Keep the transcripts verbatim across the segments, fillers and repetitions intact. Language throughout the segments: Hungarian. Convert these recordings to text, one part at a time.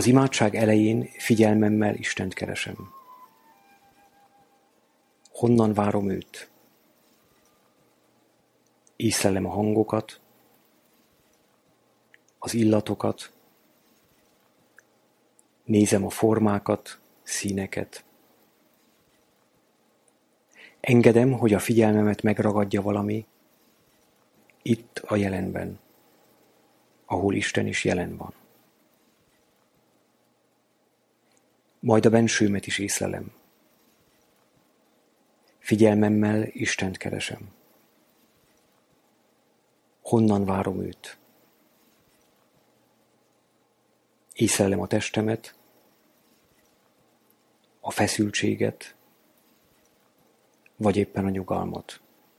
Az imádság elején figyelmemmel Istent keresem. Honnan várom őt? Észlelem a hangokat, az illatokat, nézem a formákat, színeket. Engedem, hogy a figyelmemet megragadja valami itt a jelenben, ahol Isten is jelen van. Majd a bensőmet is észlelem. Figyelmemmel Istent keresem. Honnan várom őt? Észlelem a testemet, a feszültséget, vagy éppen a nyugalmat.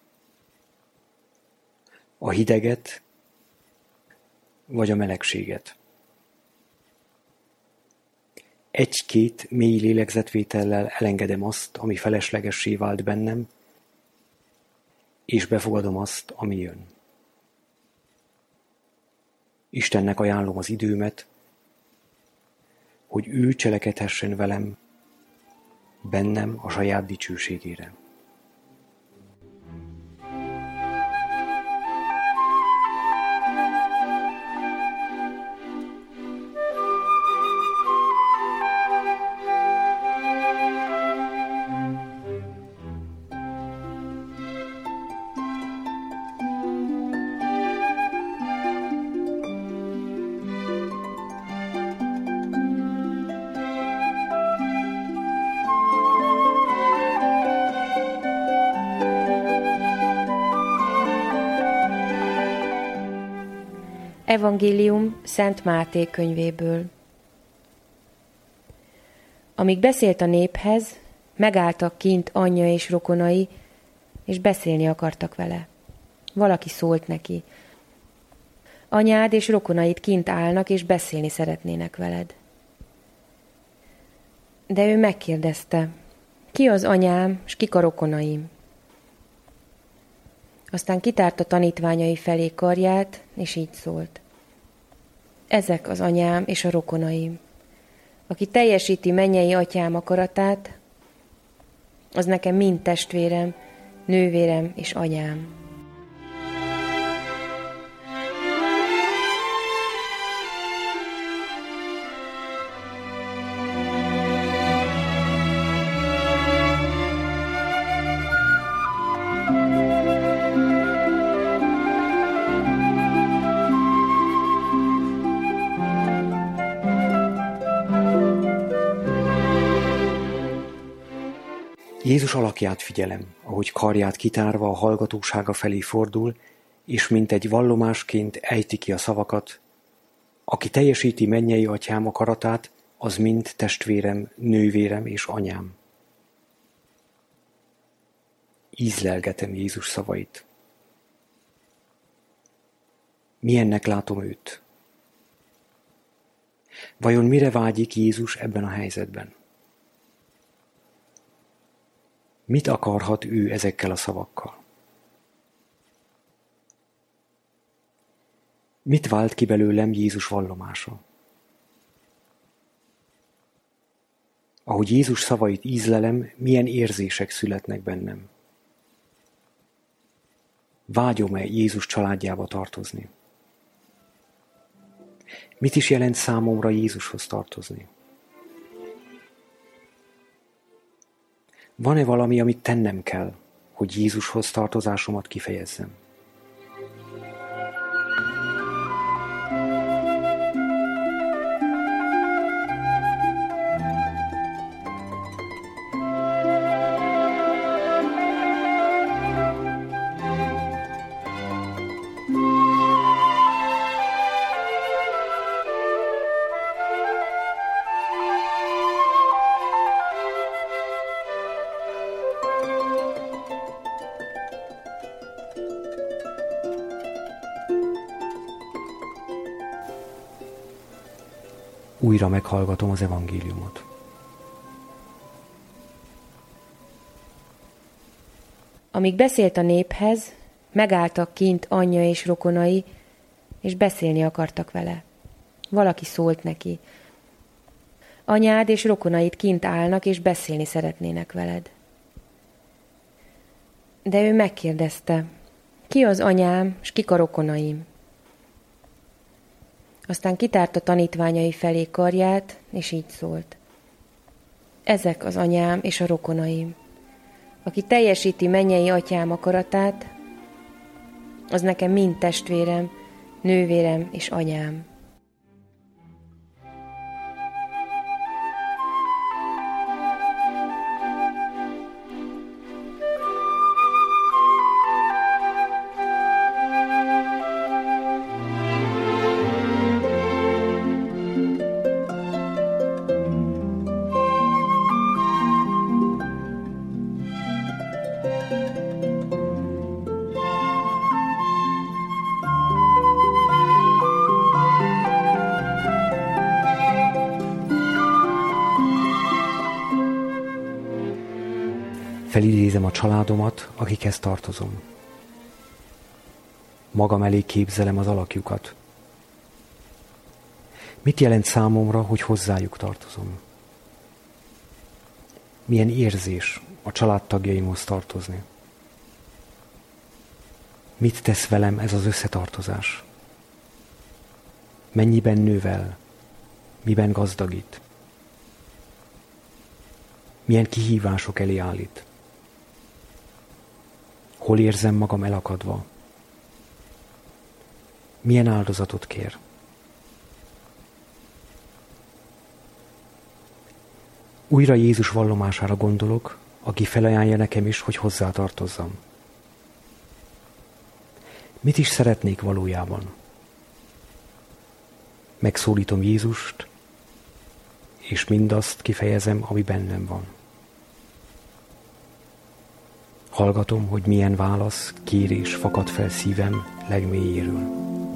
A hideget, vagy a melegséget. Egy-két mély lélegzetvétellel elengedem azt, ami feleslegessé vált bennem, és befogadom azt, ami jön. Istennek ajánlom az időmet, hogy ő cselekedhessen velem, bennem a saját dicsőségére. Evangélium Szent Máté könyvéből. Amíg beszélt a néphez, megálltak kint anyja és rokonai, és beszélni akartak vele. Valaki szólt neki: anyád és rokonaid kint állnak, és beszélni szeretnének veled. De ő megkérdezte: ki az anyám, és kik a rokonaim? Aztán kitárta tanítványai felé karját, és így szólt: ezek az anyám és a rokonaim. Aki teljesíti mennyei atyám akaratát, az nekem mind testvérem, nővérem és anyám. Jézus alakját figyelem, ahogy karját kitárva a hallgatósága felé fordul, és mint egy vallomásként ejti ki a szavakat: aki teljesíti mennyei atyám akaratát, az mind testvérem, nővérem és anyám. Ízlelgetem Jézus szavait. Milyennek látom őt? Vajon mire vágyik Jézus ebben a helyzetben? Mit akarhat ő ezekkel a szavakkal? Mit vált ki belőlem Jézus vallomása? Ahogy Jézus szavait ízlelem, milyen érzések születnek bennem? Vágyom-e Jézus családjába tartozni? Mit is jelent számomra Jézushoz tartozni? Van-e valami, amit tennem kell, hogy Jézushoz tartozásomat kifejezzem? Újra meghallgatom az evangéliumot. Amíg beszélt a néphez, megálltak kint anyja és rokonai, és beszélni akartak vele. Valaki szólt neki: anyád és rokonaid kint állnak, és beszélni szeretnének veled. De ő megkérdezte, ki az anyám, és kik a rokonaim? Aztán kitárta tanítványai felé karját, és így szólt. Ezek az anyám és a rokonaim. Aki teljesíti mennyei atyám akaratát, az nekem mind testvérem, nővérem és anyám. Felidézem a családomat, akikhez tartozom. Magam elé képzelem az alakjukat. Mit jelent számomra, hogy hozzájuk tartozom? Milyen érzés a családtagjaimhoz tartozni? Mit tesz velem ez az összetartozás? Mennyiben növel? Miben gazdagít? Milyen kihívások elé állít? Hol érzem magam elakadva? Milyen áldozatot kér? Újra Jézus vallomására gondolok, aki felajánlja nekem is, hogy hozzátartozzam. Mit is szeretnék valójában? Megszólítom Jézust, és mindazt kifejezem, ami bennem van. Hallgatom, hogy milyen válasz, kérés fakad fel szívem legmélyéről.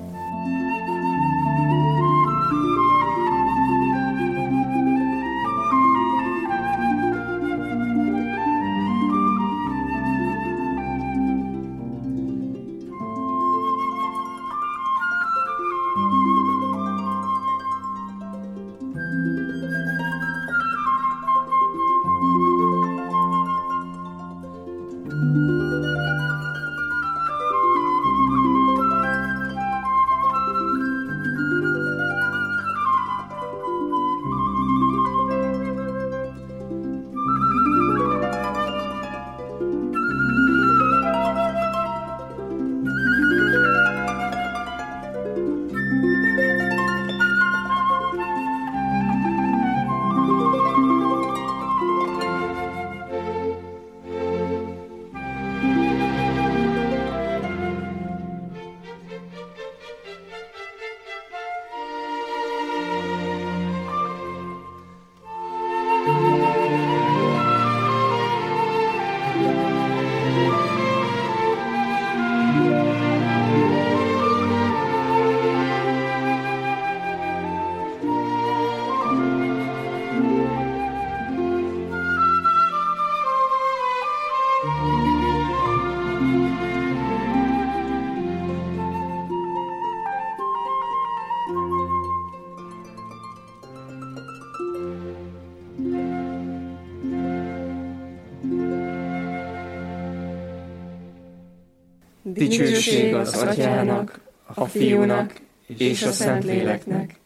Dicsőség az Atyának, a Fiúnak és a Szentléleknek,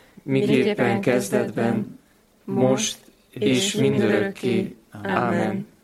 miképpen kezdetben, most és mindörökké. Ámen.